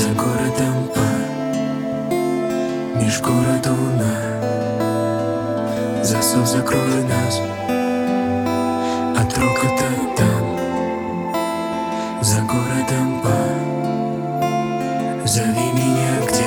За городом меж город луна. Засов закрой нас от рокота там. За городом зови меня, где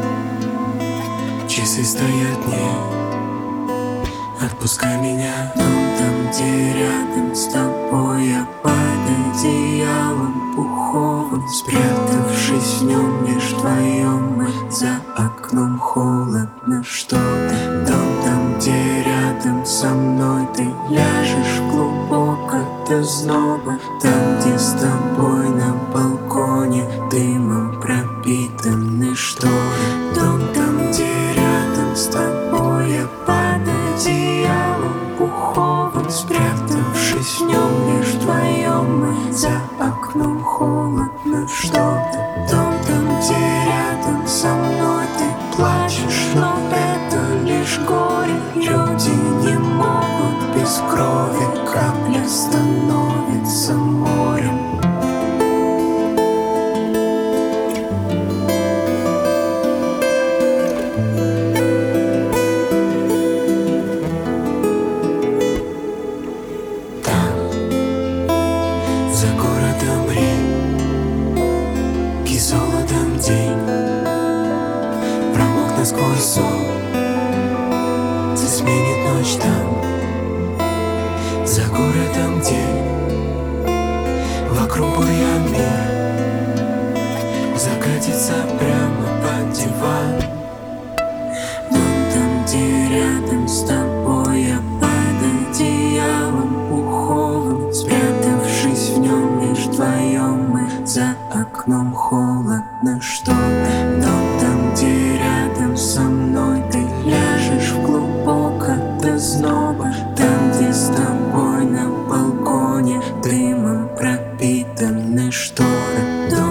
часы стоят не. Отпускай меня там, где рядом с тобой я под одеялом пуховым, спрятавшись в нем лишь вдвоем мы. За окном холодно что-то. Там, где рядом со мной ты ляжешь глубоко до зноба. Там, где с тобой на балконе дымом пропитаны шторы. Там, где рядом с тобой я под одеялом пуховым, спрятавшись в нем лишь вдвоем мы. За окном холодно что-то. Там, где рядом со мной ты плачешь, но это лишь горе. Люди не могут без крови, капля становится морем. За городом реки, золотом день промок насквозь сон, ты сменит ночь там. За городом день, вокруг бурьян мир закатится прямо под диван. Там, где рядом с тобой я под одеялом пуховым, спрятавшись в нем лишь вдвоем мы. За окном холодно что-то. Там, где рядом со мной ты ляжешь глубоко до зноба. Там, где с тобой на балконе дымом пропитаны шторы.